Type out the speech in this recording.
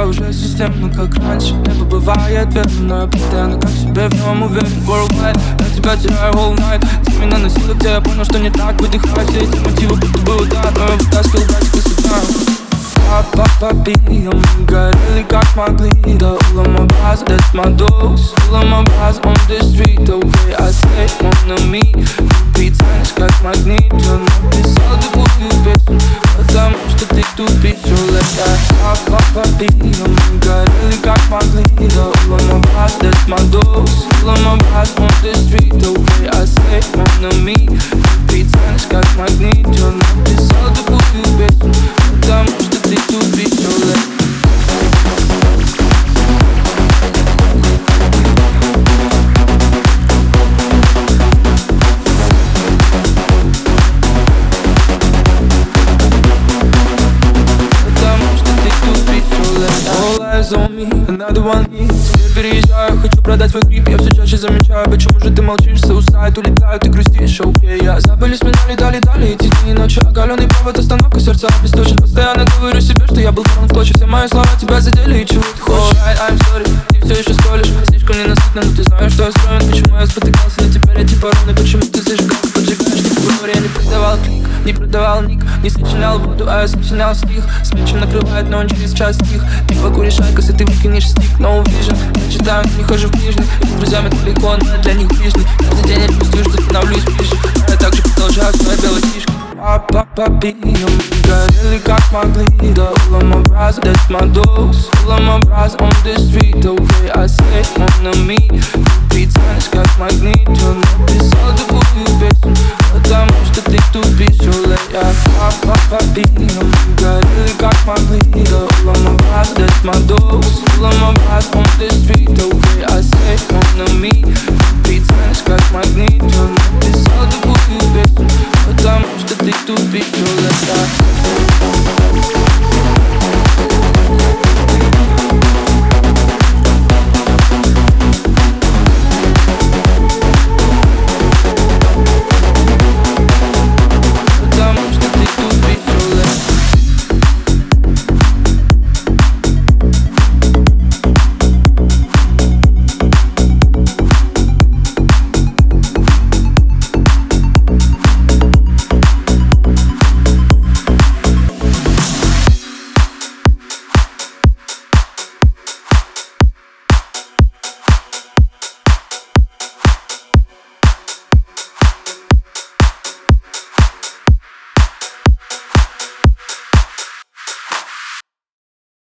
я уже системно, как раньше. Небо бывает бедным, но я постоянно как себе в нем уверен. Worldwide, я тебя теряю all night. Ты меня носила, где я понял, что не так. Выдыхаю все эти мотивы, будто бы удар. Но я вытаскивал братика с дна. Папа, пьем, мы горели как могли. Да, all of my bars, that's my dose. All of my bars on the street. The way I say on me. Ты тянешь как магнит. Я написал такую песню, потому что ты тупишь. Папа, пьем, мы горели как могли. Да, all of my bars, that's my dose. All of my bars on the street. The way I say on me. Ты тянешь как магнит. Я написал такую песню, потому что ты тупишь. On me, another one hit. Теперь переезжаю, хочу продать свой грипп. Я все чаще замечаю, почему же ты молчишь. Соусайт улетают, ты грустишь, окей. Я забыли, сменяли, дали эти дни и ночи. Оголенный провод, остановка сердца обесточен. Постоянно говорю себе, что я был порван в клочья. Все мои слова тебя задели, и чего ты хочешь? I'm sorry, ты все еще сколишь. Слишком ненасытно, но ты знаешь, что я строен. Почему я спотыкался, но теперь я типа ровный. Почему ты зажигалка, поджигаешь, ты говорю, я не продавал клик, не продавал ник, не сочинял воду, а я сочинял стих. Смечем накрывает, но он через час стих. Типа куришь айкос, и ты выкинешь стик. No vision, я читаю, не хожу в книжный. И с друзьями далеко, но я для них ближний. Каждый день я чувствую, что становлюсь ближе. А я также продолжаю свои белые фишки. Папа, пьем, мы горели как могли. Да, all of my bras, that's my dose. All of my bras on the street. The way I say on me. Ты тянешь как магнит. Я написал такую песню, потому что ты тупишь. Папа, пьем, мы горели как могли. Да, all of my bras, that's my dose. All of my bras on the street. The way I say on me. Ты тянешь как магнит. Я написал такую песню, потому что ты тупишь.